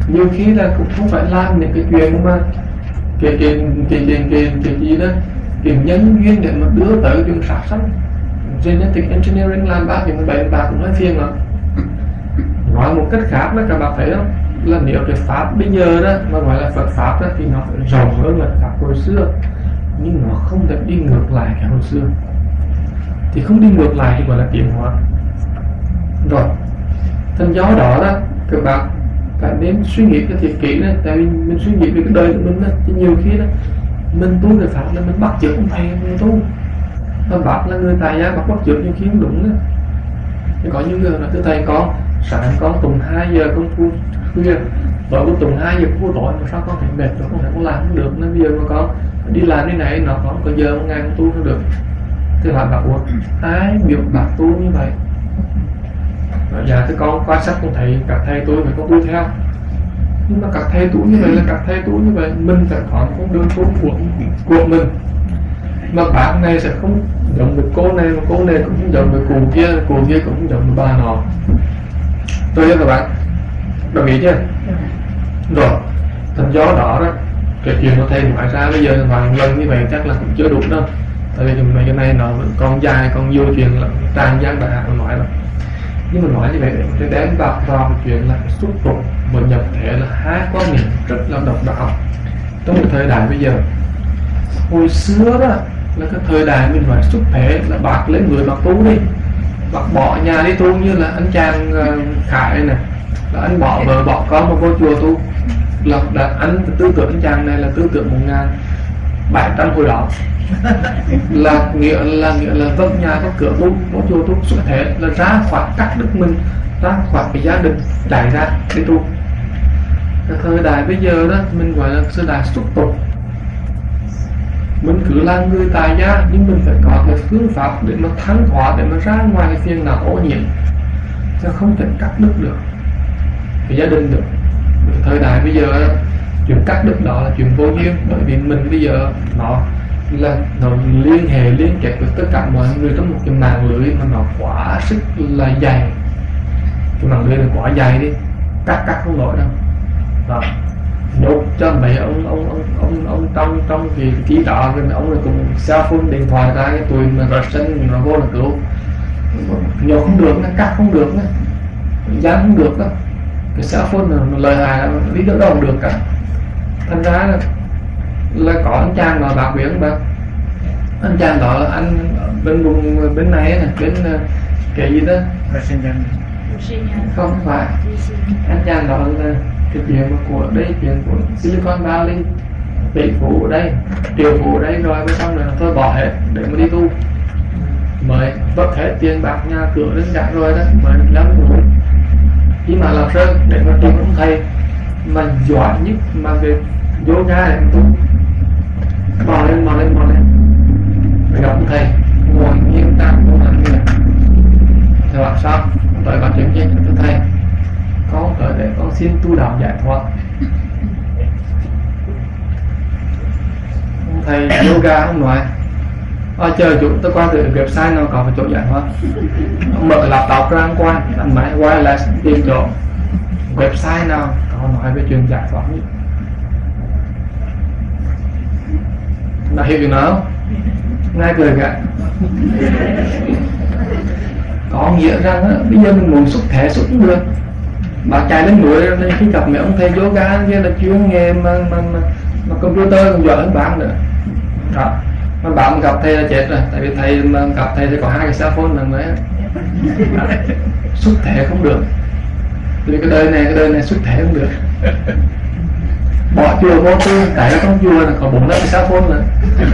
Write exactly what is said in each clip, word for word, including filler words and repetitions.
nhiều khi là cũng không phải làm những cái chuyện mà cái cái cái cái cái cái gì đó cái nhân duyên để mà đưa tới đường sát sanh. Genetic engineering làm ba chuyện bệnh bà cũng nói phiền lắm. Nói một cách khác đó các bạn thấy không, là nếu cái pháp bây giờ đó mà gọi là Phật pháp đó thì nó phải rộng hơn là pháp hồi xưa, nhưng nó không thể đi ngược lại cái hồi xưa. Thì không đi ngược lại thì gọi là tiến hóa rồi. Thành do đó đó các bạn phải nên suy nghĩ cái thiệt kỹ đó, tại vì mình suy nghĩ về cái đời của mình đó, thì nhiều khi đó mình tu cái pháp là mình bắt chước ông thầy mình tu, mà bác là người tài gia, bác bắt chước nhiều khi không đúng đó. Thì có những người là thưa thầy con sáng con tùng hai giờ con phu khuya, rồi con tùng hai giờ phu tối mà sao con phải mệt rồi con phải con làm không được, nên bây giờ mà con đi làm cái này nó có có giờ một ngày con tu không được. Thì hỏi bác ủa ai biểu bác tu như vậy? Rồi dạ thưa con quan sát con thấy các thầy tôi phải con tu theo, nhưng mà các thầy tu như vậy là các thầy tu như vậy, mình phải có con đường tu của của mình. Mà bác này sẽ không giống với cô này, mà cô này cũng không giống với cô kia, cô kia cũng không giống với bà nọ. Tôi với các bạn đồng ý chưa? Rồi, thành do đó đó cái chuyện của thầy ngoại ra bây giờ vài lần như vậy chắc là cũng chưa đủ đâu. Tại vì mấy cái này nó vẫn còn dài, còn nhiều chuyện là trang giang đại học nói rồi. Nhưng mà nói như vậy để đánh vào vào cái chuyện là cái xúc tục và nhập thể là hai quan niệm rất là độc đáo trong cái thời đại bây giờ. Hồi xưa đó là cái thời đại mình nói xúc thể là bác lấy người bác tu đi, bác bỏ nhà đi tu, như là anh chàng Khải này là anh bỏ vợ bỏ con mà vô chùa tu, là, là anh tư tưởng anh chàng này là tư tưởng một ngàn bảy trăm hồi đó là nghĩa là nghĩa là vâng nhà có cửa tu có chùa tu, xúc thể là ra khỏi cắt đứt mình ra khỏi cái gia đình chạy ra đi tu. Cái thời đại bây giờ đó mình gọi là thời đại xúc tục, mình cứ là người tài gia nhưng mình phải có cái phương pháp để mà thắng thoát, để mà ra ngoài cái phiền não ô nhiễm, chứ không thể cắt đứt được cái gia đình được. Cái thời đại bây giờ chuyện cắt đứt đó là chuyện vô duyên, bởi vì mình bây giờ nó là nó liên hệ liên kết với tất cả mọi người trong một cái mạng lưới mà nó quá sức là dày. Cái mạng lưới này quá dày đi, cắt cắt không nổi đâu. Đó, nhốt cho mấy ông ông ông ông ông trong trong cái ký đó, rồi ông này cùng cell phone điện thoại ra cái tụi mà rớt sinh nó vô là cứu, nhốt không được, nó cắt không được, nó dán không được đó. Cái cell phone nó lời hại là đi đâu đâu được cả. Thành ra là là có anh chàng là bạc biển bác, anh chàng đó là anh bên vùng bên này này, bên cái gì đó không phải anh chàng đó là cái chuyện của đây, chuyện của Silicon Valley, tỷ phú ở đây, triệu phú ở đây, rồi bên trong này tôi bỏ hết để mà đi tu, mới vất hết tiền bạc nhà cửa đến cả rồi đó, mới lắm rồi khi mà làm sơn để mà tìm ông thầy mà giỏi nhất mà về yoga để mà tu, bò lên bò lên bò lên phải gặp ông thầy ngồi nghiêng tam tu hành như này. Thì bảo sao tôi bảo chuyện gì thưa thầy, con ở đây con xin tu đạo giải thoát. Ông thầy yoga không nói à, chờ chủ tôi qua từ website nào có cái chỗ giải thoát, ông mở laptop ra qua làm máy wireless tìm chỗ website nào có nói về chuyện giải thoát nhất. Đã hiểu chuyện nào không? Ngay cười cả. Có nghĩa rằng á, bây giờ mình muốn xúc thể xúc cũng được. Bà chạy lên núi nên khi gặp mấy ông thầy yoga kia là chuyên nghề mà, mà, mà, mà computer còn giỏi hơn bạn nữa. Đó. Mà bạn gặp thầy là chết rồi, tại vì thầy mà gặp thầy thì có hai cái cell phone là mới xúc thể không được. Vì cái đời này cái đời này xúc thể không được. Bỏ chùa vô tu, tại nó trong chùa là có bốn năm cái cell phone nữa.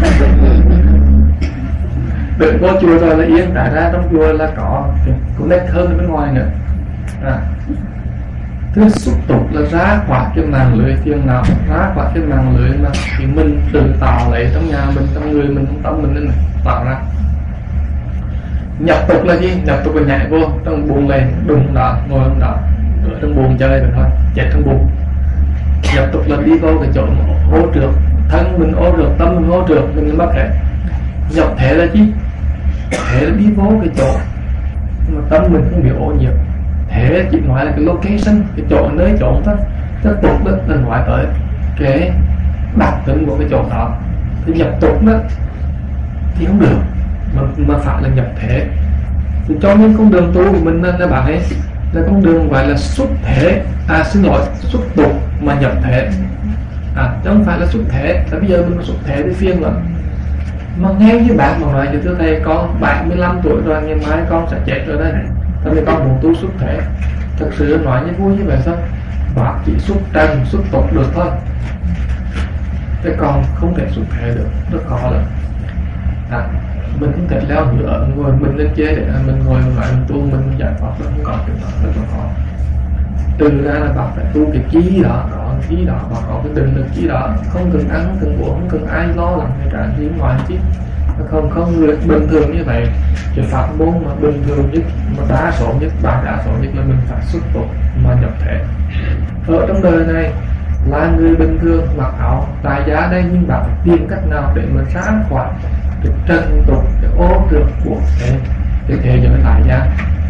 Đừng vô chùa rồi là yên, tại ra trong chùa là có connect hơn bên ngoài nữa. À. Thứ xúc tục là ra khỏi cái mạng lưới phiền não, ra khỏi cái mạng lưới mà thì mình tự tạo lấy trong nhà mình, trong người mình, trong tâm mình này, tạo ra. Nhập tục là gì? Nhập tục là nhảy vô trong buồng lên, đùng đó, ngồi trong đó, ở trong buồng chơi rồi thôi, chết trong buồng. Nhập tục là đi vô cái chỗ hô trượt, thân mình ô trượt, tâm mình ô trượt, mình mất hết. Nhập thể là gì? Thể là đi vô cái chỗ mà tâm mình không bị ô nhiễm. Thế chỉ nói là cái location, cái chỗ nơi chỗ thôi. Cái tục đó là nói tới cái đặc tính của cái chỗ đó. Thì nhập tục đó thì không được, mà, mà phải là nhập thể. Thì cho nên con đường tu của mình là bạn ấy là con đường gọi là xuất thể, à xin lỗi, xuất tục mà nhập thể, à chứ không phải là xuất thể. Tại bây giờ mình xuất thể thì phiền lắm. Mà nghe với bạn mà nói cho thưa thầy, con bảy mươi lăm tuổi rồi, ngày mai con sẽ chết rồi đây, tại vì con muốn tu xuất thể. Thật sự nói như vui như vậy sao? Bác chỉ xuất trần, xuất tục được thôi, thế còn không thể xuất thể được, rất khó lắm. À, mình không thể leo nữa ngồi mình lên chế để mình ngồi lại mình tu mình giải thoát, nó không còn cái đó, rất là khó. Từ ra là bạn phải tu cái chí đó, có cái chí đó, và có cái định lực chí đó, không cần ăn, không cần uống, không cần ai lo lắng hay cả gì ngoài chứ. Không không người bình thường như vậy, cái pháp môn mà bình thường nhất, mà đa số nhất, ba đa số nhất là mình phải xuất tục mà nhập thể. Ở trong đời này là người bình thường mặc áo tài giá đây, nhưng bạn phải tìm cách nào để mình ra khỏi cái trần tục, cái ô trượt của cái cái thế giới tài giá.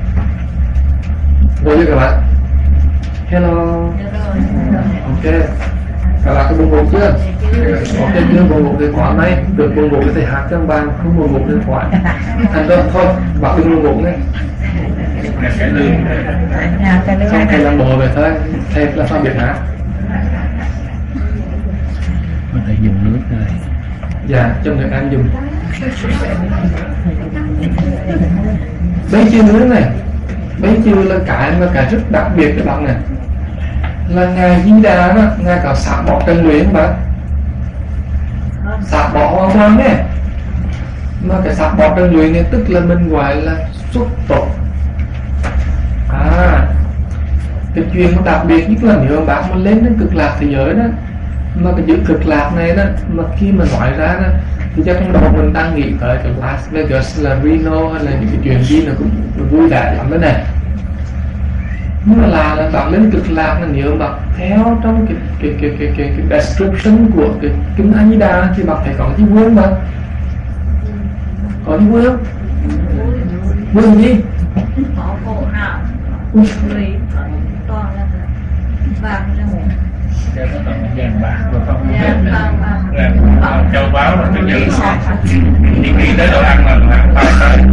Rồi chưa các bạn? Hello. Ok. Các bạn có buồn ngủ chưa? Ok chưa? Buồn ngủ thì thoại này, được buồn ngủ thì hát cho bạn, không buồn ngủ thì thoại. Thành ra thôi, bạn đừng buồn ngủ nghe. Không thầy làm bộ về thôi, thầy là sao biệt hả? Có thể dùng nước này. Dạ, cho người ăn dùng. Bấy chiêu nước này, bấy chiêu là cái mà cái rất đặc biệt các bạn này, là ngài Di Đà đó, ngài có xả bỏ trần luyện bạn, xả bỏ hoàn toàn nhé. Mà cái xả bỏ trần luyện này tức là mình gọi là xuất tục. À, cái chuyện đặc biệt nhất là nếu bạn mà lên đến cực lạc thế giới đó, mà cái chữ cực lạc này đó, mà khi mà nói ra đó, thì chắc trong đầu mình đang nghĩ tới cái Las Vegas là Reno hay là những cái chuyện gì nó cũng vui vẻ lắm đó này. Nhưng mà là, là bạn lên cực lạc là nếu bạn theo trong cái cái cái cái cái, cái description của cái kinh A Di Đà thì bạn thấy có cái vương mà có cái vương vương gì có cổ nào người toàn là vàng là một Cái đó là vàng bạc rồi không? vàng vàng Vàng châu báu là cái gì? Chỉ nghĩ tới đồ ăn là đồ ăn phải tới.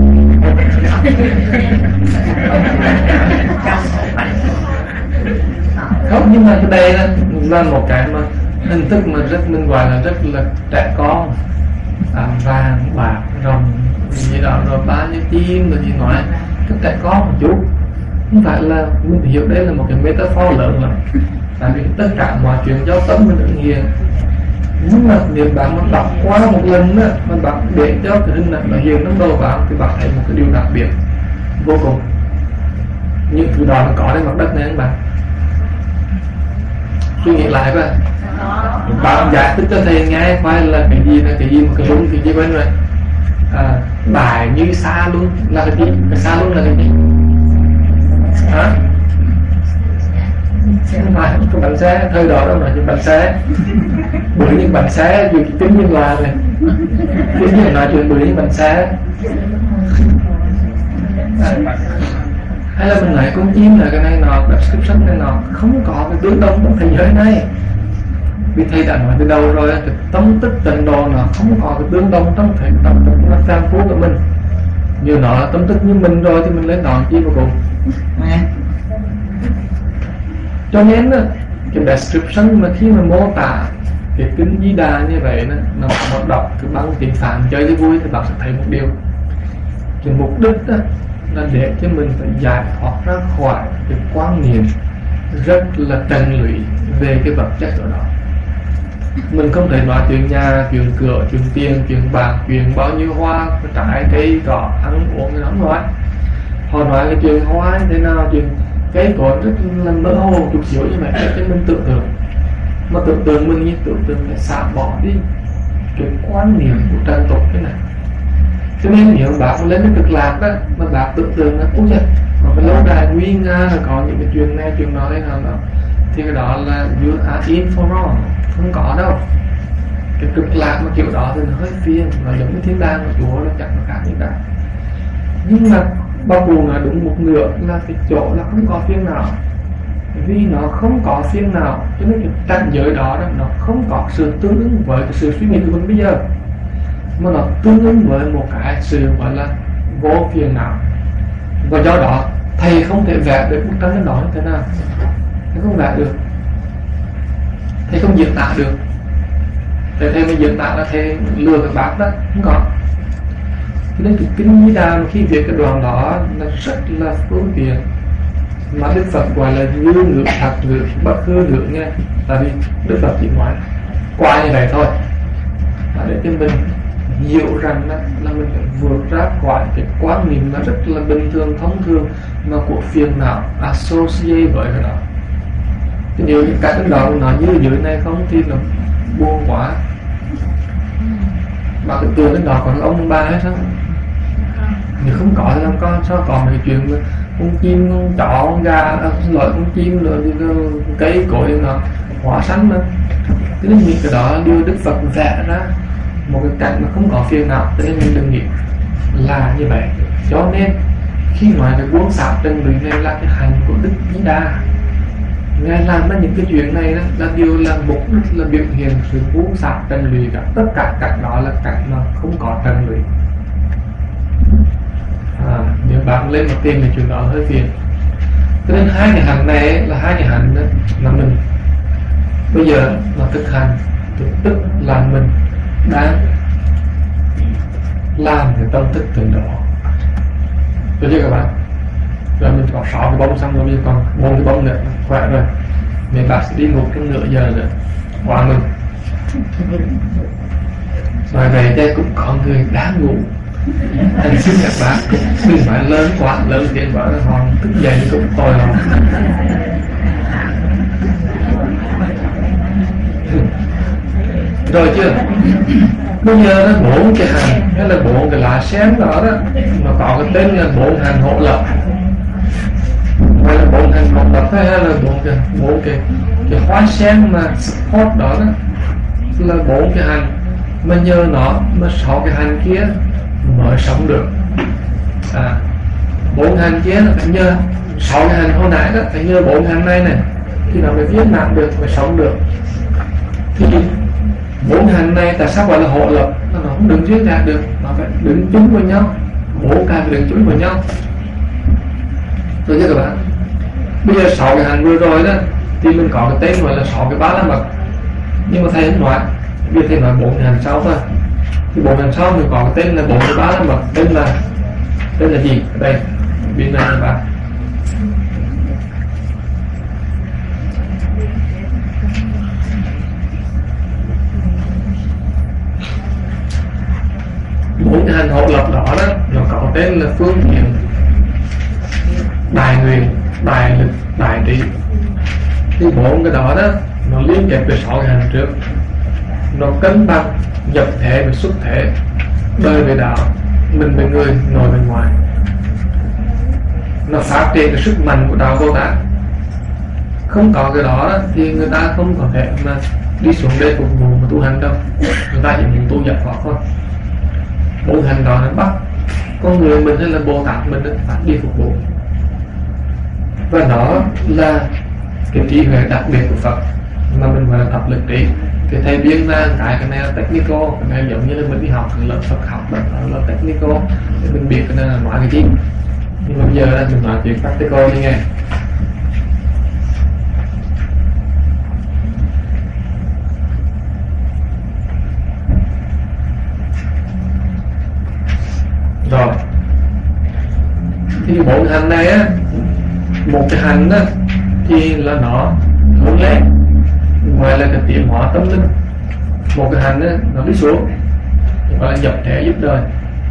Không, nhưng mà cái đây là, là một cái mà hình thức mà rất mình gọi là rất là trẻ con, à, vàng bạc rồng gì đó rồi ba như chim rồi gì nói rất trẻ con một chút, không phải là mình hiểu đây là một cái metaphor lớn lắm, tại vì tất cả mọi chuyện do tâm mình ứng hiện. Nhưng mà nếu bạn mà đọc qua một lần đó, mà bạn để cho cái hình ảnh nó hiện trong đầu bạn thì bạn thấy một cái điều đặc biệt vô cùng. Những thứ đó nó có trên mặt đất này các bạn. Suy nghĩ lại coi, bạn giải thích cho thầy nghe coi là cái gì là cái gì mà cái lung cái gì bên rồi. À, bài như xa luôn là cái gì? Cái xa luôn là cái gì? Hả? Không phải cái bánh xe, thời đó đâu là những bánh xe. Bởi những bánh xe dù cái tính như là này, tính như nói chuyện bởi những bánh xe. À, hay là mình lại con chim là cái này nọ, description này nọ, không có cái tương đồng trong thế giới này. Vì thầy đã nói từ đầu rồi, cái tâm tích tịnh độ nó không có cái tương đồng trong thể tâm tích nó phàm phu của mình. Như nó là tâm tích như mình rồi thì mình lấy nó chi vào cùng. Cho nên cái description mà khi mà mô tả cái kinh Di Đà như vậy đó, nó một đọc cái băng tiếng Phạn chơi cho vui thì bạn sẽ thấy một điều, cái mục đích đó là để cho mình phải giải thoát ra khỏi cái quan niệm rất là trần lụy về cái vật chất ở đó. Mình không thể nói chuyện nhà, chuyện cửa, chuyện tiền, chuyện bạc, chuyện bao nhiêu hoa, trái cây, cỏ, ăn uống cái đó nói. Họ nói cái chuyện hoa như thế nào, chuyện cây cỏ rất là mơ hồ chút xíu như vậy để cho mình tưởng tượng. Mà tưởng tượng mình như tưởng tượng phải xả bỏ đi cái quan niệm của trần tục cái này. Cho nên nếu bạn lên cái cực lạc đó mà bạn tưởng tượng là ôi trời, còn cái lâu đài nguy nga là có những cái chuyện này chuyện đó thế nào đó, thì cái đó là you are in for wrong, không có đâu. Cái cực lạc mà kiểu đó thì nó hơi phiền, nó giống như thiên đàng của Chúa, nó chẳng có khác như cả. Nhưng mà bao gồm là đúng một nửa là cái chỗ là không có phiền nào. vì nó không có phiền não, cho nên cái cảnh giới đó, đó nó không có sự tương ứng với cái sự suy nghĩ của mình bây giờ, mà nó tương ứng với một cái sự gọi là vô phiền não. Và do đó thầy không thể vẽ được bức tranh đó như thế nào, thầy không vẽ được, thầy không diễn tả được. Thầy thầy mới diễn tả là thầy lừa các bác đó, không có. Cho nên cái kinh Di Đà khi viết cái đoạn đó là rất là phương tiện, mà Đức Phật gọi là như ngữ thật ngữ bất hư ngữ nghe. Tại vì Đức Phật chỉ nói qua như vậy thôi, và để cho mình hiểu rằng đó, là mình phải vượt ra khỏi cái quan niệm nó rất là bình thường thông thường mà của phiền não associate với cái đó. Thì nếu những cái đó nó như dưới này không thì nó buồn quá. Mà cái tường đến đó còn ông ba hết á, nếu không có thì làm con sao còn cái chuyện mà con chim, con chó, con gà, loại con chim rồi thì cây cối nó hóa sanh mà. Thế nên những cái đó đưa Đức Phật vẽ ra một cái cảnh mà không có phiền não, cho nên mình đừng nghĩ là như vậy. Cho nên khi nói về buông xả trần lụy này là cái hành của Đức Di Đà, Ngài làm ra những cái chuyện này đó là điều là mục đích là biểu hiện sự buông xả trần lụy cả. Tất cả cảnh đó là cảnh mà không có trần lụy. À, nếu bạn lên một tìm thì chuyện đó hơi phiền. Cho nên hai cái hành này là hai cái hành đó là mình bây giờ là thực hành, tức là mình đang làm cái tâm thức từng đó. Được chưa các bạn? Rồi mình có sáu cái bóng xong rồi, bây giờ còn bốn cái bóng nữa, khỏe rồi. Mình bác sẽ đi ngủ trong nửa giờ nữa, qua mình. Rồi về đây cũng có người đang ngủ. Anh xin các bạn đừng phải lớn quá, lớn tiếng quá là họ thức dậy cũng tội lòng. Rồi chưa? Bây giờ nó bốn cái hành hay là bốn cái lá sen đó đó, nó có cái tên là bốn hành hộ lập, hay là bốn hành hộ lập hay là bốn cái bốn cái cái hoa sen mà support đó đó là bốn cái hành, mà nhờ nó mà sáu cái hành kia mới sống được. À, bốn hành kia là phải nhờ sáu cái hành hồi nãy đó, phải nhờ bốn hành này này thì nó mới viết nặng được, mới sống được. Thì bốn hành này tại sao gọi là hộ lập? Nó không đứng riêng ra được, nó phải đứng chung với nhau, bốn cái phải đứng chung với nhau. Được chưa các bạn? Bây giờ sáu cái hành vừa rồi đó thì mình có cái tên gọi là sáu cái ba la mật, nhưng mà thầy không nói, bây giờ thầy nói bốn cái hành sau thôi. Thì bốn hành sau mình có cái tên là bốn cái ba la mật, tên là tên là gì? Ở đây bên này các bạn. Bốn cái hành hộ lập đó đó nó có tên là phương tiện, đại nguyện, đại lực, đại trí. Thì bốn cái đó đó nó liên kết với sáu cái hành trước, nó cân bằng nhập thể và xuất thể, đời về đạo, mình với người, nội bên ngoài. Nó phát triển cái sức mạnh của đạo Bồ Tát. Không có cái đó, đó thì người ta không có thể mà đi xuống đây phục vụ mà tu hành đâu, người ta chỉ muốn tu giải thoát thôi. Bốn hành đó nó bắt con người mình hay là Bồ Tát mình phải đi phục vụ, và nó là cái trí huệ đặc biệt của Phật mà mình gọi là tập lực trí. Thì thầy biên ra cái cái này là technical, cái này giống như là mình đi học lớp Phật học đó là technical để mình biết cái này là nói cái gì. Nhưng mà bây giờ là mình nói chuyện practical đi nghe. Rồi thì bốn hành này á, một cái hành á thì là nó hướng lên, ngoài là cái tiến hóa tâm linh. Một cái hành á nó đi xuống, gọi là nhập thể giúp đời.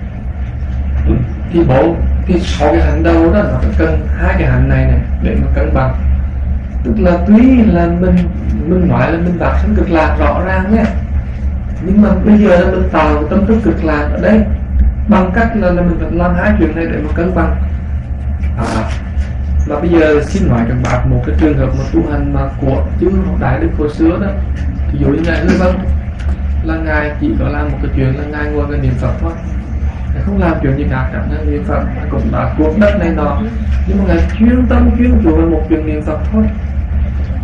Thì bộ thì sáu cái hành đầu đó nó phải cần hai cái hành này này để mà cân bằng. Tức là tuy là mình mình nói là mình đạt sinh cực lạc rõ ràng nhé, nhưng mà bây giờ là mình tạo tâm thức cực lạc ở đây bằng cách là, là mình phải làm hai chuyện này để mà cân bằng. À, và bây giờ xin nói các bạn một cái trường hợp mà tu hành mà của chư Đại Đức hồi xưa đó, thì dụ như ngài Hư Vân là ngài chỉ có làm một cái chuyện là ngài ngồi cái niệm Phật thôi, ngài không làm chuyện gì cả, cả ngài niệm Phật, ngài cũng đã cuộc đất này nọ, nhưng mà ngài chuyên tâm chuyên chủ về một chuyện niệm Phật thôi.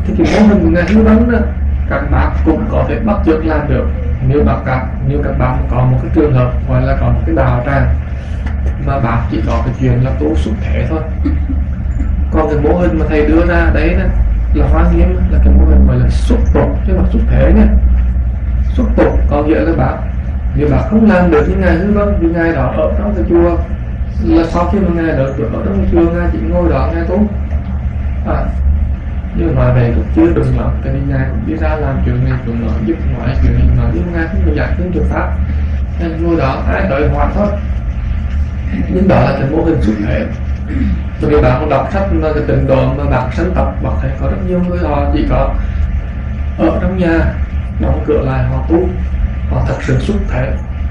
Thì cái mô hình của Ngài Hữu Đấng đó các bác cũng có thể bắt chước làm được nếu bác các nếu các bác có một cái trường hợp gọi là có một cái đạo tràng mà bác chỉ có cái chuyện là tu xuất thể thôi. Còn cái mô hình mà thầy đưa ra đấy đó, là Hoa Nghiêm là cái mô hình gọi là xuất tục chứ không xuất thể nha. Xuất tục có nghĩa là bác nếu bác không làm được như Ngài Hữu Đấng, như Ngài đó ở trong cái chùa là sau khi mà Ngài ở ở trong cái chùa Ngài chỉ ngồi đó Ngài tu à, nhưng mà về cũng chưa đừng lắm, tại vì Ngài cũng đi ra làm chuyện này chuyện nọ giúp ngoại chuyện này mà nhưng Ngài không được giải thích được pháp nên ngồi đó ai đợi hoạt thôi. Nhưng đó là cái mô hình xuất thể. Bởi vì bạn đọc sách mà cái trình độ mà bạn sân tập bạn thấy có rất nhiều người họ chỉ có ở trong nhà đóng cửa lại họ tu, họ thật sự xuất thể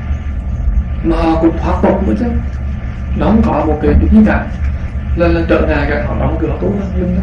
mà họ cũng thoát tục nữa chứ, nó không có một cái gì cả, lên lên trở ngại cả họ đóng cửa tu đó, nhưng đó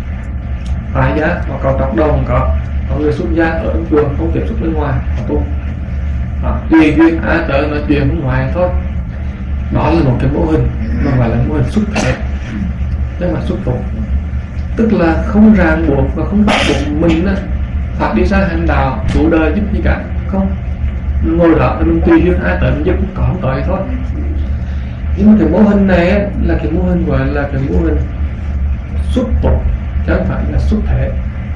tại giá họ còn trọc đầu không có, có người xuất gia ở trong trường không tiếp xúc bên ngoài họ tu à, tùy duyên ai tới nói chuyện bên ngoài thôi. Đó là một cái mô hình mà gọi là mô hình xuất thể, tức là xuất tục, tức là không ràng buộc và không bắt buộc mình á phải đi ra hành đạo chủ đời giúp gì cả, không, mình ngồi đó thì mình tùy duyên ai tới mình giúp cũng có không tới thôi. Nhưng mà cái mô hình này á, là cái mô hình gọi là cái mô hình xuất tục chứ không phải là xuất thể.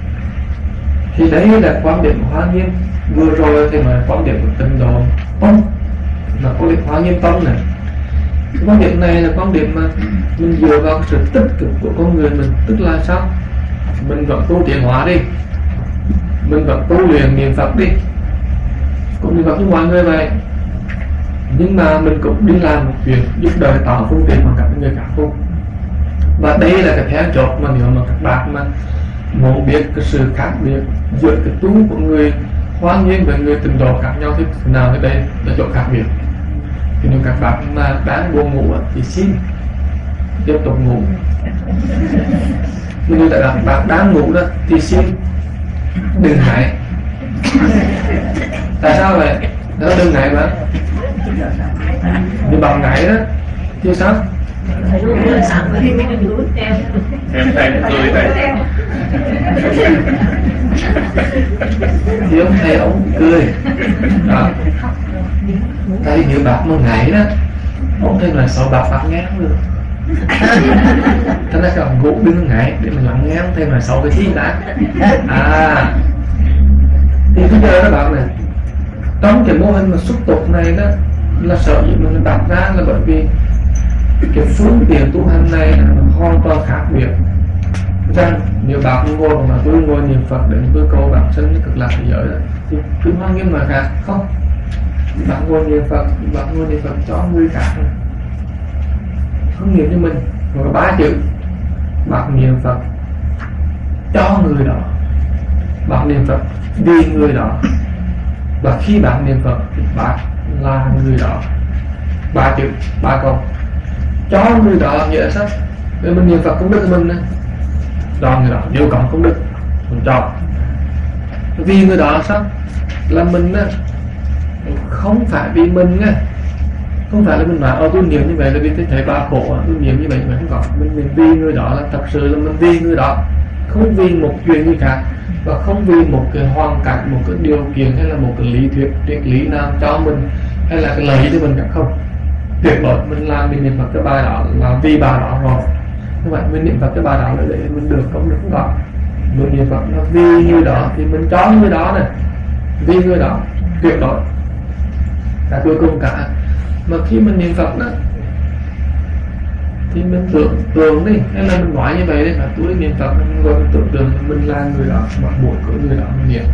Thì đấy là quan điểm của Hoa Nghiêm. Vừa rồi thì mà quan điểm của Tịnh Độ Tông là quan điểm Hoa Nghiêm Tông này. Cái quan điểm này là quan điểm mà mình dựa vào sự tích cực của con người mình, tức là sao? Mình vẫn tu tiến hóa đi, mình vẫn tu luyện niệm Phật đi, cũng niệm Phật như mọi người vậy, nhưng mà mình cũng đi làm một việc giúp đời tạo phương tiện bằng cả người khác tu. Và đây là cái then chốt mà nếu mà các bạn mà muốn biết cái sự khác biệt giữa cái tu của người Hoa Nghiêm và người Tịnh Độ khác nhau thì nào thì đây là chỗ khác biệt. Thì nếu các bạn mà đang buồn ngủ thì xin tiếp tục ngủ. Nhưng nếu các bạn đang ngủ đó thì xin đừng ngại. Tại sao vậy? Đó đừng ngại mà. Nếu bạn ngại đó thì sao? Em thầy cười thầy. Thì ông thầy ông cười đó. Tại vì bạc mà ngại đó, ông thầy là sợ bạc bạc nghe không được. Thế nên còn ngủ đừng ngại để mà lắng nghe ông thầy là sợ cái gì đã. À thì bây giờ các bạn này, trong cái mô hình mà xuất tục này đó là sợ gì mà mình đặt ra là bởi vì cái phương tiện tu hành này nó hoàn toàn khác biệt. Rằng nếu bạn ngồi mà tôi ngồi niệm Phật để tôi cầu bạn sinh cực lạc thế giới đó, thì cứ Hoa Nghiêm mà khác không. Bạn ngồi niệm Phật, bạn ngồi niệm Phật cho người khác không niệm cho mình, rồi ba chữ bạn niệm Phật cho người đó, bạn niệm Phật vì người đó, và khi bạn niệm Phật thì bạn là người đó. Ba chữ, ba câu cho người đó nghĩa là sao? Để mình niệm Phật cũng đức mình này, cho người đó nếu còn không đức mình cho. Vì người đó sao? Là mình á, không phải vì mình á, không phải là mình nói ở tôi niệm như vậy là vì tôi thấy ba khổ, tôi niệm như vậy mà không có. Mình, mình vì người đó là thật sự là mình vì người đó, không vì một chuyện gì cả, và không vì một cái hoàn cảnh, một cái điều kiện hay là một cái lý thuyết triết lý nào cho mình hay là cái lợi cho mình cả, không. Tuyệt đối mình làm mình niệm Phật cái bài đó là vì bài đó rồi. Như vậy mình niệm Phật cái bài đó là để mình được không được không có. Mình niệm Phật nó vì người đó thì mình cho người đó này, vì người đó tuyệt đối. Và cuối cùng cả mà khi mình niệm Phật đó thì mình tưởng tượng đi, hay là mình nói như vậy đấy, là tôi niệm Phật mình gọi mình tưởng tượng mình là người đó, mặt mũi của người đó mình niệm.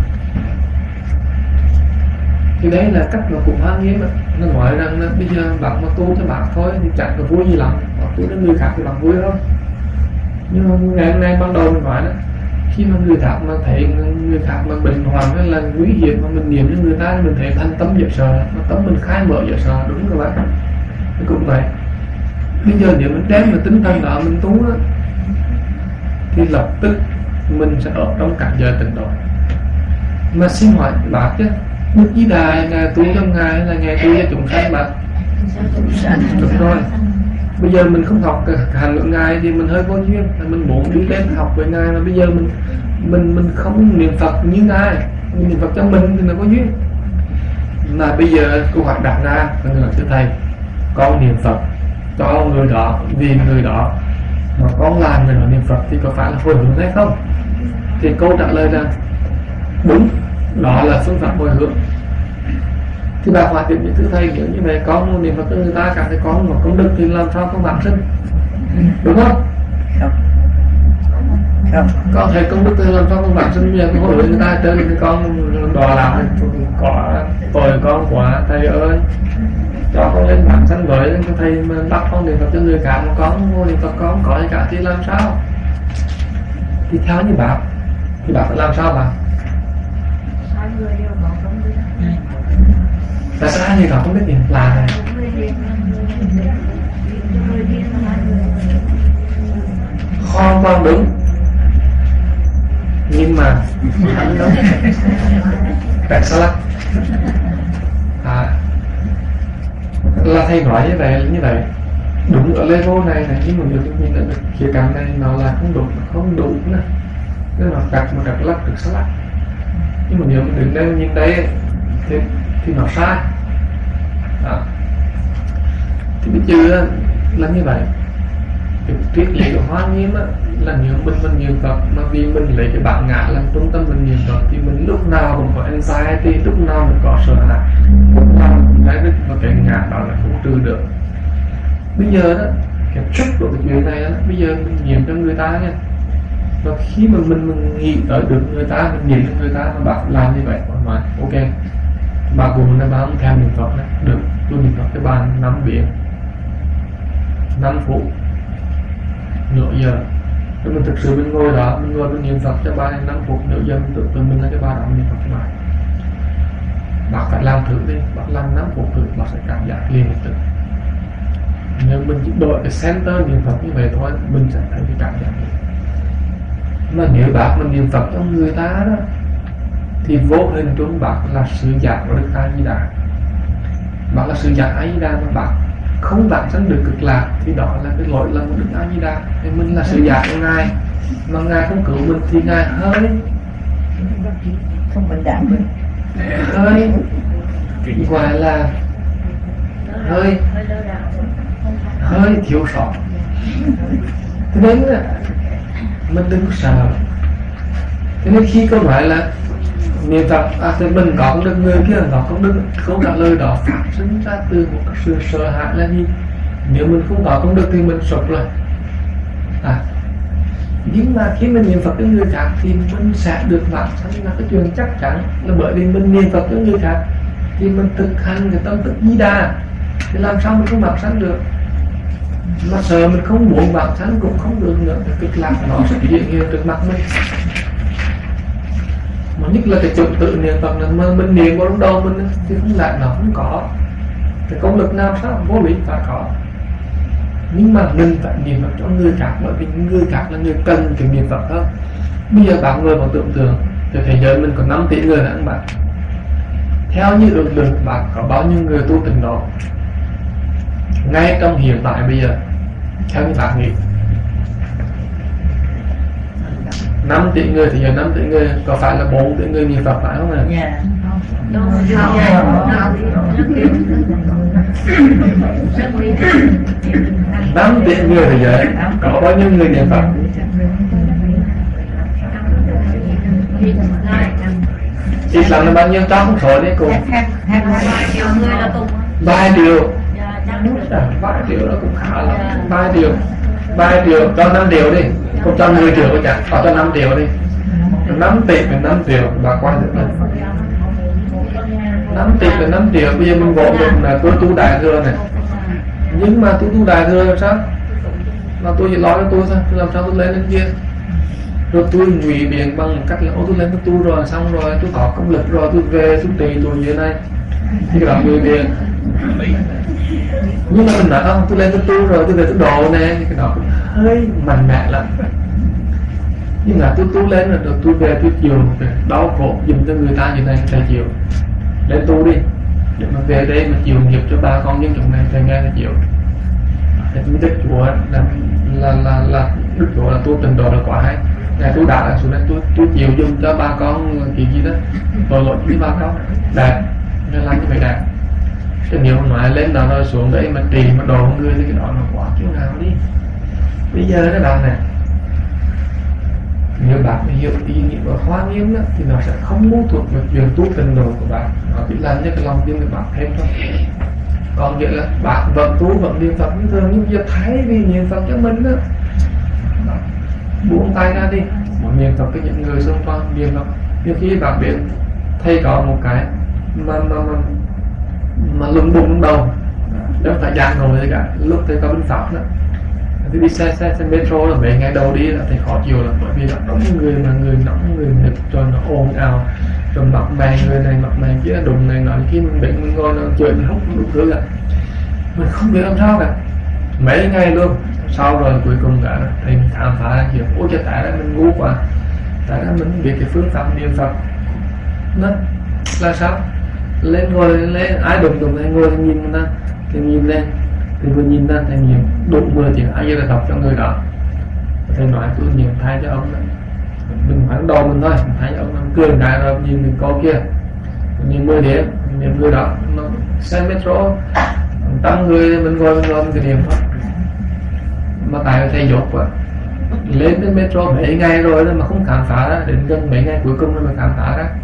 Thì đấy là cách mà cũng Hoa Nghiêm nó nói rằng là bây giờ bạn mà tu cho bạn thôi thì chẳng có vui gì lắm, tu cho người khác thì bạn vui không. Nhưng mà ngày hôm nay ban đầu mình nói đó, khi mà người khác mà thấy người khác mà bệnh hoạn hay là nguy hiểm mà mình niệm cho người ta thì mình thấy thanh tâm dễ sợ, mà tâm mình khai mở dễ sợ, đúng các bạn. Thì cũng vậy. Bây giờ nếu mình đem cái tinh thần đó mình tu đó, thì lập tức mình sẽ ở trong cảnh giới tịnh độ. Mà xin hỏi bác chứ, Đức Di Đà ngài tu cho ngài hay là ngài tu cho chúng sanh bác? Đúng rồi. Bây giờ mình không học cái hành của ngài thì mình hơi vô duyên, mình muốn đi lên học với ngài mà bây giờ mình mình mình không niệm Phật như ai, mình niệm Phật cho mình thì nó có duyên. Mà bây giờ câu hỏi đặt ra là người thưa thầy, con niệm Phật cho người đó vì người đó mà con làm người đó niệm Phật thì có phải là hồi hướng hay không? Thì câu trả lời là đúng, đó là phương pháp hồi hướng. Thì bà hỏi tiếp những thứ thầy, nếu như vậy con muốn niệm Phật cho người ta, cả thì con mà công đức thì làm sao con bản sinh, đúng không? Không. Không. Con thầy công đức thì làm sao con bản sinh, bây giờ con hồi hướng người ta trên thì con đòi làm có tội con quá thầy ơi, cho con lên bản sinh với thầy mà bắt con niệm Phật cho người khác mà con mua niệm Phật con có gì cả thì làm sao? Thì theo như bác thì bác phải làm sao bà? Hai người đều có công đức. Tại sao hai người có công đức gì là này? Hoàn toàn đúng, nhưng mà tại sao lắm à, là thầy nói như vậy như vậy đúng ở level này này, nhưng mà nhiều cái nhìn là khía cạnh này nó là không đúng, không đúng nè, cái nó đặt một đặt lắc được sai lắc, nhưng mà nếu mình đứng đây nhìn đây thì thì nó sai đó. Thì bây giờ là như vậy, cái triết lý của Hoa Nghiêm á là nếu mình mình niệm Phật mà vì mình lấy cái bản ngã làm trung tâm mình niệm Phật thì mình lúc nào cũng có anxiety, lúc nào mình có sợ hãi, lúc nào mình cái đức và cái ngã đó là không trừ được. Bây giờ đó cái trúc của cái chuyện này đó, bây giờ mình niệm cho người ta nha, và khi mà mình, mình nghĩ tới được người ta, mình niệm cho người ta mà bạn làm như vậy, bạn nói ok, bà cùng mình bà không thèm niệm Phật đấy, được, tôi niệm Phật cái bàn năm biển năm phút nửa giờ, rồi mình thực sự mình ngồi đó, mình ngồi mình niệm Phật cho ba năm phút nửa giờ, mình tự mình là cái ba đó mình niệm Phật cho bà. Bạn phải làm thử đi, bạn làm năm phút thử, bạn sẽ cảm giác liền một tự. Nếu mình chỉ đổi cái center niệm Phật như vậy thôi, mình sẽ thấy cái cảm giác này. Mà nếu bạn mình niệm Phật cho người ta đó, thì vô hình trung bạn là sự giác của Đức A Di Đà. Bạn là sự giác A Di Đà mà bạn không bản thân được cực lạc thì đó là cái lỗi lầm của Đức A Di Đà. Thì mình là sự giác của Ngài, mà Ngài không cứu mình thì Ngài hơi không bình đẳng mình, hơi gọi là hơi hơi thiếu sót. Thế nên là mình đừng sợ. Thế nên khi câu nói là niệm Phật à, thì mình có được người kia có công đức, câu trả lời đó phát sinh ra từ một sự sợ hãi là gì? Nếu mình không có công đức thì mình sụp rồi à. Nhưng mà khi mình niệm Phật cho người khác thì mình sẽ được bản thân là cái chuyện chắc chắn, là bởi vì mình niệm Phật cho người khác thì mình thực hành cái tâm thức Di Đà, thì làm sao mình không bản thân được? Mà sợ mình không muốn bản thân cũng không được nữa, cái cực lạc nó sẽ hiện hiện trước mặt mình. Mà nhất là cái chủng tự niệm Phật là mà mình niệm vào lúc đầu mình thì không lại nó không có cái công lực nào sao vô lý phải có, nhưng mà mình phải niệm Phật cho người khác, bởi vì người khác là người cần cái niệm Phật hơn. Bây giờ bạn người vào tưởng tượng thì thế giới mình có năm tỷ người nữa các bạn, theo như ước lượng bạn có bao nhiêu người tu tịnh đó ngay trong hiện tại bây giờ, theo như bạn nghĩ năm tỷ người thì giờ năm tỷ người có phải là bốn tỷ người niệm Phật phải không ạ? dạ năm tỷ người thì giờ có bao nhiêu người niệm Phật? Islam là bao nhiêu trong không số đấy cô? Ba triệu. Ba triệu nó cũng khá lắm. Ba triệu, ba triệu cho năm triệu đi, không cho mười triệu chẳng, có cho năm triệu đi. Năm tỷ là năm triệu, bà quan được này. Năm tỷ là năm triệu, bây giờ mình gọi mình là tôi tu đại thừa này. Nhưng mà tôi tu đại thừa làm sao? Mà tôi chỉ nói cho tôi thôi, tôi làm sao tôi lên lên kia? Rồi tôi ngụy biện bằng cách là ô tôi lên tôi tu rồi, xong rồi tôi có công lực rồi, tôi về tôi trì tôi như thế này, thì cái đó ngụy biện. Nhưng mà mình nói không, tôi lên tôi tu rồi, tôi về tôi độ nè, thì cái đó cũng hơi mạnh mẽ lắm. Nhưng mà tôi tu lên rồi tôi về tôi chịu cái đau khổ dùm cho người ta như này, thầy chịu lên tu đi để mà về đây mà chịu nghiệp cho ba con nhân chủng này, thầy nghe thầy chịu. Thì đức chúa là là là là đức chúa là tu tịnh độ là quả hay, ngày tôi đã là xuống đây tôi tôi chịu dùng cho ba con kiểu gì đó tội lỗi với ba con đẹp nên làm như vậy đẹp. Cái nhiều nói lên đó rồi xuống đấy mà trì mà đồ người thì cái đó nó quá chỗ nào đi. Bây giờ nó bạn này nếu bạn hiểu ý nghĩa và hoa nghiêm đó, thì nó sẽ không mâu thuẫn với chuyện tu tình đồ của bạn, nó chỉ làm cho cái lòng tin của bạn thêm thôi. Còn nghĩa là bạn vẫn tu vẫn niệm Phật như thường, nhưng giờ thấy vì niệm Phật cho mình đó, buông tay ra đi, một niệm Phật với những người xung quanh niệm Phật. Nhưng khi bạn biết thầy có một cái mà mà mà, mà lùng bùng đầu, đâu phải dạng rồi gì cả. Lúc thầy có bên Pháp đó, thì đi xe xe xe metro là mấy ngày đầu đi là thầy khó chịu lắm, bởi vì nó đông người mà người nóng người nực rồi nó ồn ào rồi mặt mày người này mặt mày kia đùng này nói khi mình bệnh mình ngồi nó chơi mình hút đủ thứ cả, mình không biết làm sao cả mấy ngày luôn. Sau rồi cuối cùng cả thầy khám phá ra kiểu ôi trời tại đó mình ngu quá, tại đó mình biết cái phương pháp niệm Phật nó là sao. Lên ngồi lên ai đụng đụng lên ngồi nhìn người ta thì nhìn lên thì vừa nhìn ra thầy nhìn đụng mưa thì ai là đọc cho người đó. Thầy nói tôi nhìn thay cho ông đó, mình khoảng đầu mình thôi, mình thấy ông ông cười cái rồi nhìn mình cô kia, mình nhìn mưa điểm nhìn người đó nó xe metro trăm người mình ngồi mình ngồi cái điểm thôi. Mà tại thầy dốt quá lên đến metro mấy ngày rồi mà không khám phá ra, đến gần mấy ngày cuối cùng mới khám phá ra.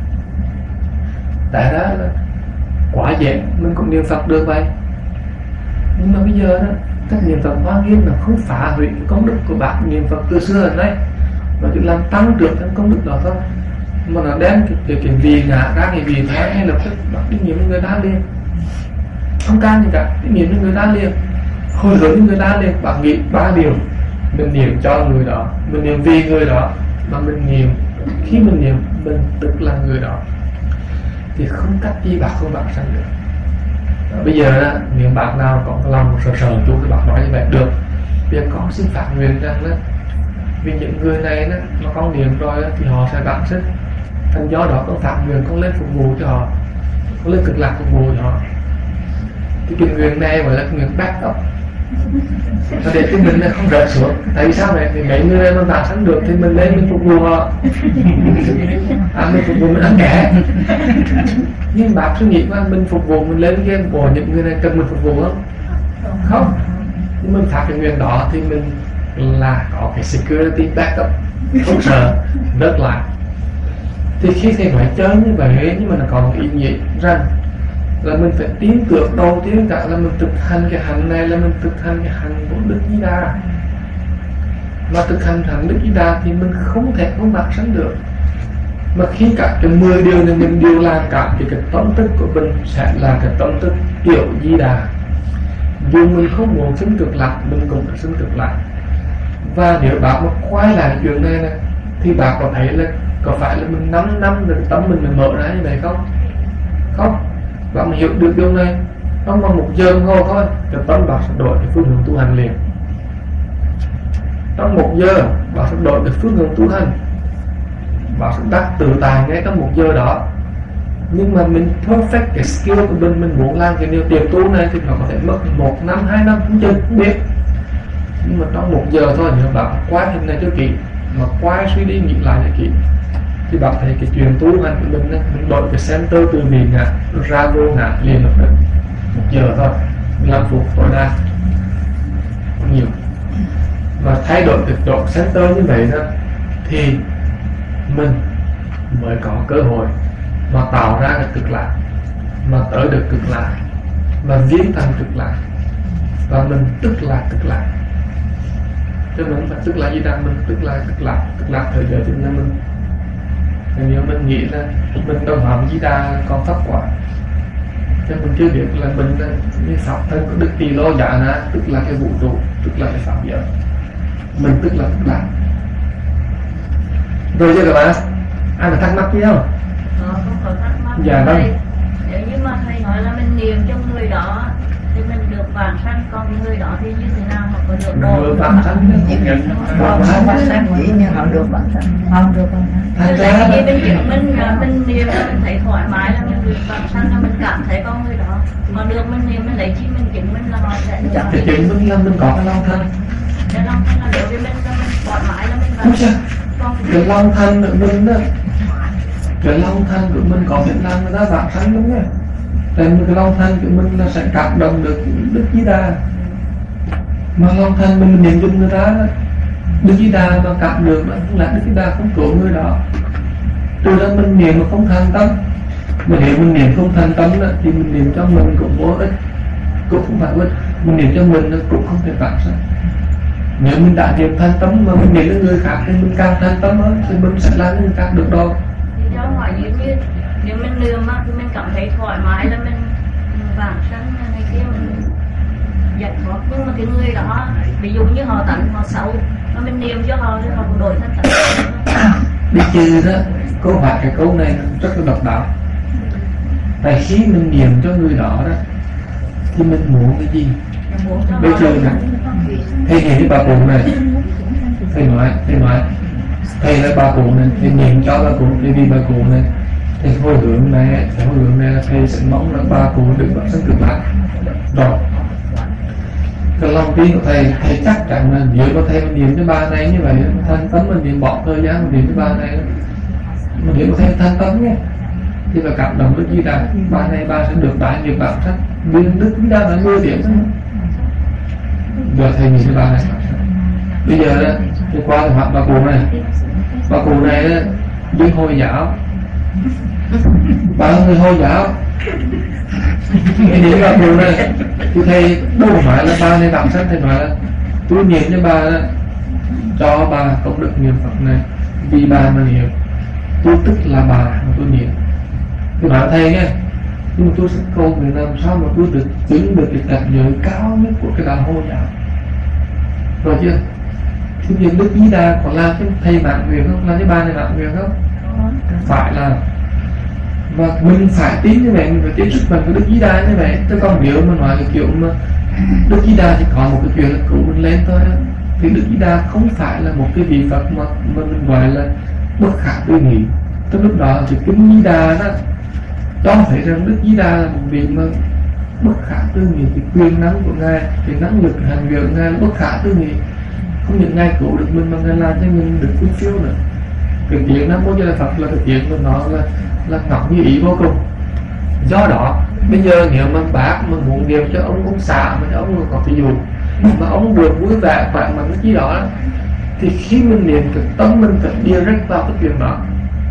Tại đó là quá dễ mình cũng niệm Phật được vậy. Nhưng mà bây giờ đó các niệm Phật hoa nghiêm là không phá hủy công đức của bạn niệm Phật từ xưa đến nay, nó chỉ làm tăng trưởng thêm công đức đó thôi. Mà nó đem cái, cái, cái vì ngã ra cái vì thế hay lập tức bắt đi niệm với người ta liền, không can gì cả, đi niệm với người ta liền, hồi hướng với người ta liền. Bạn nghĩ ba điều: mình niệm cho người đó, mình niệm vì người đó, mà mình niệm khi mình niệm mình tức là người đó, thì không cách gì bạc không bạc sanh được. Bây giờ đó, miệng bạc nào có lòng sờ sờ chú thì bạc nói như vậy được. Bây giờ con xin phát nguyện rằng đó, vì những người này đó, mà con niệm rồi đó, thì họ sẽ đắc sức. Thành do đó con phát nguyện con lên phục vụ cho họ, con lên cực lạc phục vụ cho họ. Thì cái nguyện này gọi là nguyện back up, và để cho mình không rớt xuống. Tại vì sao vậy? Thì mấy người mà bạc sanh được thì mình lên mình phục vụ họ, à, mình phục vụ mình ăn kẻ. Nhưng bác suy nghĩ mà mình phục vụ mình lên game của những người này cần mình phục vụ không? Không. Nhưng mình phát cái nguyện đó thì mình là có cái security backup, không sợ rớt lại. Thì khi thầy nói chơi như vậy, nhưng mà nó còn một ý nghĩa rằng là mình phải tin tưởng đầu tiên cả là mình thực hành cái hành này là mình thực hành cái hành của Đức Di Đà. Mà thực hành hành Đức Di Đà thì mình không thể không bạc sanh được. Mà khi cả cái mười điều này mình đều làm cả thì cái tâm thức của mình sẽ là cái tâm thức kiểu Di Đà. Dù mình không muốn sinh cực lạc, mình cũng phải sinh cực lạc. Và nếu bạn mà quay lại chuyện này này, thì bạn có thấy là có phải là mình năm năm rồi tâm mình mình mở ra như vậy không? Không. Bạn hiểu được điều này trong vòng một giờ đồng hồ thôi, cái tâm bạn sẽ đổi cái phương hướng tu hành liền. Trong một giờ bạn sẽ đổi cái phương hướng tu hành, bạn sẽ đắc tự tài ngay trong một giờ đó. Nhưng mà mình perfect cái skill của mình, mình muốn làm cái điều tiền tu này thì nó có thể mất một năm, hai năm, không chừng, không biết. Nhưng mà trong một giờ thôi, nếu bạn quay hình này cho kỹ, mà quay suy đi nghĩ lại cho kỹ, thì bạn thấy cái chuyện tu hành của mình, mình đổi cái center từ vì ngã ra vô ngã liền lập tức một giờ thôi, mười lăm phút tối đa, không nhiều. Và thay đổi cái độ center như vậy đó, thì mình mới có cơ hội mà tạo ra cái cực lạc, mà tới được cực lạc, mà biến thành cực lạc, và mình tức là cực lạc. Chứ mình phải tức là gì đó, mình tức là cực lạc, cực lạc thời giờ thì mình. Nếu mình nghĩ là mình đồng hợp với Đa con pháp quả, chứ mình chưa biết là mình như pháp thân có đức tỳ lô giả na, tức là cái vũ trụ, tức là cái pháp giới, mình tức là cực lạc. Rồi chưa các bạn? Ai có thắc mắc gì không? Ờ, không có thắc mắc. Dạ vâng. Nếu như mà thầy nói là mình niệm cho người đó thì mình được vãng sanh, còn người đó thì như thế nào họ có được độ? Được vãng sanh, Họ vãng sanh chỉ như họ được vãng sanh, họ được vãng sanh. Tại vì mình chứng minh là mình niệm là mình thấy thoải mái, là mình được vãng sanh, là mình cảm thấy con người đó. Mà được mình niệm mình lấy chi mình chứng minh là họ sẽ được. Thì chứng minh là mình có cái lòng thân. Cái lòng thân là đối với mình là mình thoải mái, là mình vãng sanh. Còn cái long thanh của mình đó, cái long thanh của mình có Việt Nam người ta vạn sanh đúng không? Tại vì cái long thanh của mình là sẽ cảm động được Đức Di Đà, mà long thanh mình niệm chung người ta Đức Di Đà mà cảm được là không là Đức Di Đà không cứu người đó. Từ đó mình niệm mà không thành tâm, mà nếu mình niệm không thành tâm đó, thì mình niệm cho mình cũng vô ích, cũng không phải ích. Mình niệm cho mình cũng không thể vạn sanh. Nếu mình đã niệm thành tâm mà mình niệm đến người khác thì mình càng thành tâm hơn, thì mình sẽ làm người khác được đâu. Thì cháu hỏi như như nếu mình niệm á thì mình cảm thấy thoải mái là mình vạn sanh này kia mình giải thoát. Nhưng mà cái người đó ví dụ như họ tánh họ xấu mà mình niệm cho họ thì họ cũng đổi thân tật. Biết chưa đó, câu hỏi cái câu này rất là độc đáo. Tại khi mình niệm cho người đó đó thì mình muốn cái gì? Bây giờ nè, thầy nhìn cái bà cụ này, thầy nói, thầy nói, thầy là bà cụ này, thầy niệm cho bà cụ, thầy vì bà cụ này, thầy hồi hướng này, thầy hồi hướng này là thầy sẽ mong là bà cụ được bác sinh cực lạc. Rồi, cái lòng tin của thầy, thầy chắc chắn là nếu mà thầy niệm cho bà này như vậy, thanh tâm mình niệm bỏ thời gian mình niệm cho bà này, mà nếu mà thầy thanh tâm nhé, thì là cảm động Đức Di Đà, bà này bà sẽ được đại nghiệp bản sắc. Nhưng Đức Di Đà là mười điểm thôi. Giờ thầy nhìn cái bà này, bây giờ đó, thì qua thì hỏi bà cụ này, bà cụ này đó, dân Hồi giáo, bà là người Hồi giáo. Thì nhìn bà cụ này, thì thầy đâu phải là bà này bản sắc, thầy nói là tôi niệm cho bà đó, cho bà công đức niệm Phật này, vì bà mà niệm, tôi tức là bà mà tôi niệm. Thì bảo thầy nghe, nhưng mà tôi sẽ cầu người làm sao mà tôi được chứng được cái cảnh giới cao nhất của cái đạo Hồi giáo. Rồi chưa? Thì việc Đức Di Đà có làm cho thầy mạng nguyện không? Làm cho bà này mạng nguyện không? Phải là và mình phải tin như vậy, mình phải tin sức mạnh của Đức Di Đà như vậy. Tôi còn nếu mà nói cái kiểu mà Đức Di Đà chỉ có một cái chuyện là cứu mình lên thôi đó. Thì Đức Di Đà không phải là một cái vị Phật mà, mà mình gọi là bất khả tư nghị. Tới lúc đó thì Kinh Di Đà đó cho thấy rằng Đức Di Đà là một vị mà bất khả tư nghị. Cái quyền năng của Ngài, cái năng lực hành việc của Ngài là bất khả tư nghị. Không những Ngài cứu được mình mà Ngài làm cho mình được phương phiêu nữa. Cái tiếng Nam Mô Di Đà Phật là cái tiếng của nó là là ngọc như ý vô cùng. Do đó bây giờ nếu mà bác mà muốn niệm cho ông ông xã mà cho ông có ví dụ mà ông được vui vẻ khỏe mạnh cái gì đó, thì khi mình niệm cái tâm mình phải direct vào cái chuyện đó.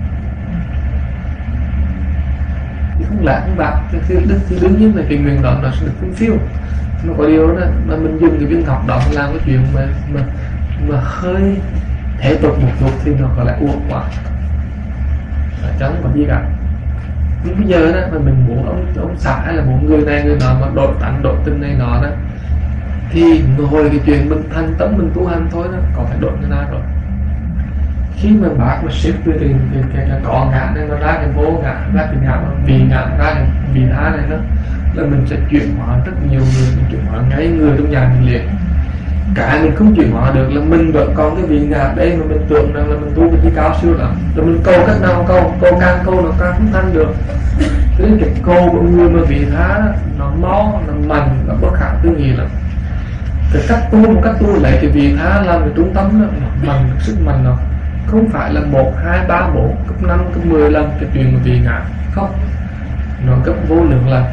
Thì không lẽ không bác thì đương nhiên là cái nguyện đó nó sẽ được phương phiêu. Mà có điều đó mà mình dùng cái viên ngọc đó làm cái chuyện mà mà mà hơi thể tục một chút thì nó có lại uổng quá, chẳng có gì cả. Nhưng bây giờ đó mà mình muốn ông ông xã hay là một người này người nọ mà đổi tánh đổi tình này nọ đó, thì hồi cái chuyện mình thành tâm mình tu hành thôi đó, có phải đổi người nào rồi. Khi mà bác mà xếp về cái cái cái, cái có ngã này nó ra cái vô ngã, ra cái ngã vì ngã ra cái vì tha này đó, là mình sẽ chuyển hóa rất nhiều người, mình chuyển hóa ngay người trong nhà mình liền. Cái mình không chuyển hóa được là mình vẫn còn cái vị ngã đây mà mình tưởng rằng là mình tu cái gì cao siêu lắm, rồi mình câu cách nào câu câu càng câu nó càng không thành được. Thế nên cái câu của người mà vị tha đó, nó mau, nó mạnh, nó bất khả tư nghị lắm. Cái cách tu một cách tu lấy cái vị tha làm cái trung tâm đó, nó mạnh, sức mạnh nó không phải là một hai ba bốn cấp năm cấp mười lần cái chuyện của vị ngã, không, nó cấp vô lượng lần.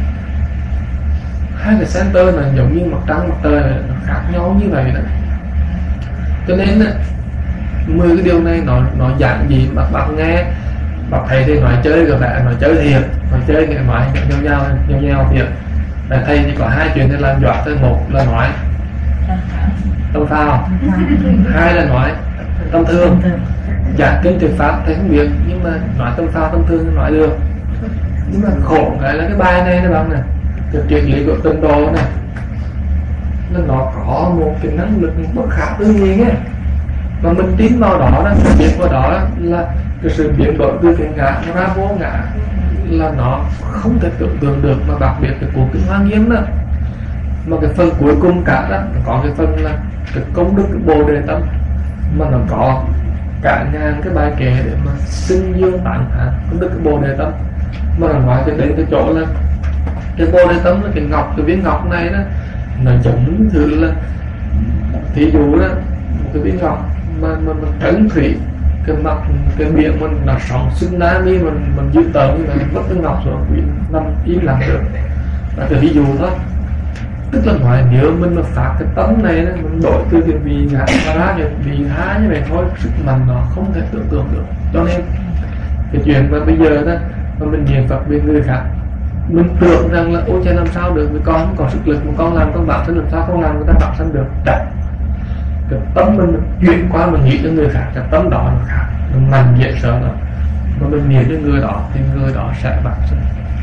Hai cái center là giống như mặt trăng mặt trời này, nó khác nhau như vậy đó. Cho nên mười cái điều này nó nó dạng gì mà bạn nghe bạn thầy thì nói chơi rồi bạn nói chơi thiệt, nói chơi thì nói nhau nhau nhau nhau thiệt. Tại thầy chỉ có hai chuyện để làm dọa tới, một là nói tâm phao, hai là nói tâm thương. Giảng kinh tuyệt pháp thầy không biết, nhưng mà nói tâm phao tâm thương nói được. Nhưng mà khổ cái là cái bài này nó bạn nè, cái chuyện lý của tịnh độ này là nó có một cái năng lực bất khả tư nghị ấy. Mà mình tin vào đó đó, mình biết vào đó là cái sự biến đổi từ cái ngã nó ra vô ngã là nó không thể tưởng tượng được. Mà đặc biệt cái cuộc kinh Hoa Nghiêm đó, mà cái phần cuối cùng cả đó có cái phần là cái công đức cái bồ đề tâm, mà nó có cả ngàn cái bài kệ để mà xưng dương tán thán công đức cái bồ đề tâm. Mà nó nói cái đến cái chỗ là cái bồ đề tâm là cái ngọc, cái viên ngọc này đó, nó giống như thứ là thí dụ đó một cái viên ngọc mà mà, mà trấn thủy cái mặt cái miệng mình là sóng tsunami mình mình dữ tợn như này mất cái ngọc rồi bị năm im lặng được. Là cái ví dụ thôi, tức là nói nếu mình mà phạt cái tấm này đó, mình đổi từ cái vị ngã ra cho vị há như vậy thôi, sức mạnh nó không thể tưởng tượng được. Cho nên cái chuyện mà bây giờ đó mà mình niệm Phật bên người khác, mình tưởng rằng là ôi trời làm sao được, vì con không có sức lực mà con làm con bảo thân làm sao con làm người ta bảo thân được. Đấy, cái tâm mình chuyển qua mình nghĩ cho người khác, cái tâm đó nó khác, nó mạnh dễ sợ lắm. Mà mình niệm cho người đó thì người đó sẽ bảo thân.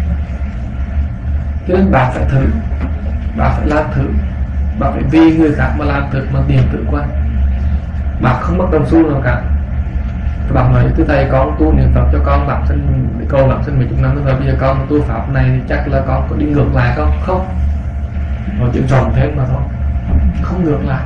Cho nên bạn phải thử, bạn phải làm thử, bạn phải vì người khác mà làm thử mà niệm tự quan. Bạn không mất đồng xu nào cả. Các bạn nói thưa thầy con tu niệm Phật cho con làm sinh câu làm sinh mấy chục năm rồi, bây giờ con tu pháp này thì chắc là con có đi ngược lại không? Không, nói chuyện rộng thêm mà thôi, không ngược lại,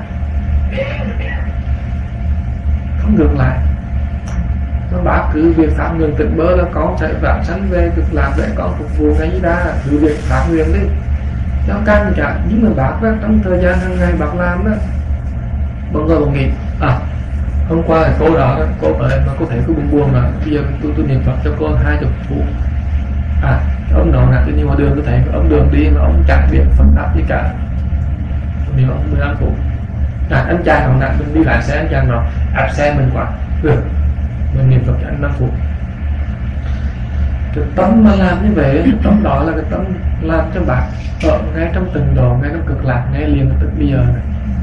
không ngược lại. Nó bác cứ việc pháp nguyện tịnh bơ là con sẽ vãng sanh về cực lạc để con phục vụ ngay ra, cứ việc pháp nguyện đi, cháu căn cả. Nhưng mà bác đó, trong thời gian hàng ngày bác làm đó, bọn tôi còn nghĩ à hôm qua là cô đó, cô ở mà cô thấy cô buồn buồn là bây giờ tôi tôi niệm Phật cho cô hai chục phút. À ông đó là tự nhiên ngoài đường tôi thấy ông đường đi mà ông chẳng biết Phật pháp gì cả, niệm ông mười lăm phút. À, anh trai còn nặng mình đi lại xe anh trai rồi áp xe mình quá được, mình niệm Phật cho anh năm phút. Cái tâm mà làm như vậy, cái tâm đó là cái tâm làm cho bạn ở ngay trong từng đồ, ngay trong cực lạc, ngay liền từ bây giờ này.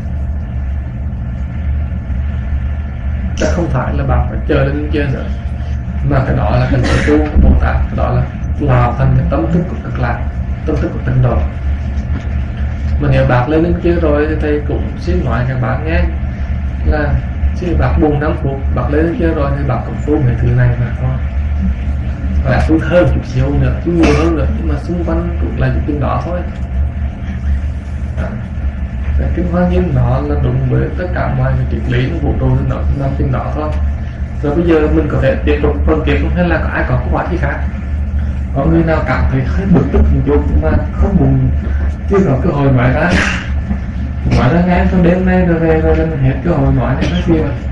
Chắc không phải là bạn phải chờ lên trên nữa, mà cái đó là mình phải tu của Bồ Tát, cái đó là lò thành cái tâm thức của cực lạc, tâm thức của từng đồ. Mà nếu bác lên lên kia rồi thì thầy cũng xin nói các bạn nghe là xin bác buồn năm phút, bác lên lên kia rồi thì bác cũng tu mấy thứ này mà thôi, và tu hơn chút xíu nữa, tu nhiều hơn nữa, nhưng mà xung quanh cũng là những tiếng đó thôi. Cái kinh Hoa Nghiêm nó là đúng với tất cả mọi cái triết lý của vũ trụ nó nằm trên đó thôi. Rồi bây giờ mình có thể tiếp tục phân tiếp hay là có ai có câu hỏi gì khác? Có người nào cảm thấy hơi bực tức một chút mà không muốn chưa có cơ hội nói ra, nói ra ngay trong đêm nay rồi về rồi hết cơ hội nói này nói kia.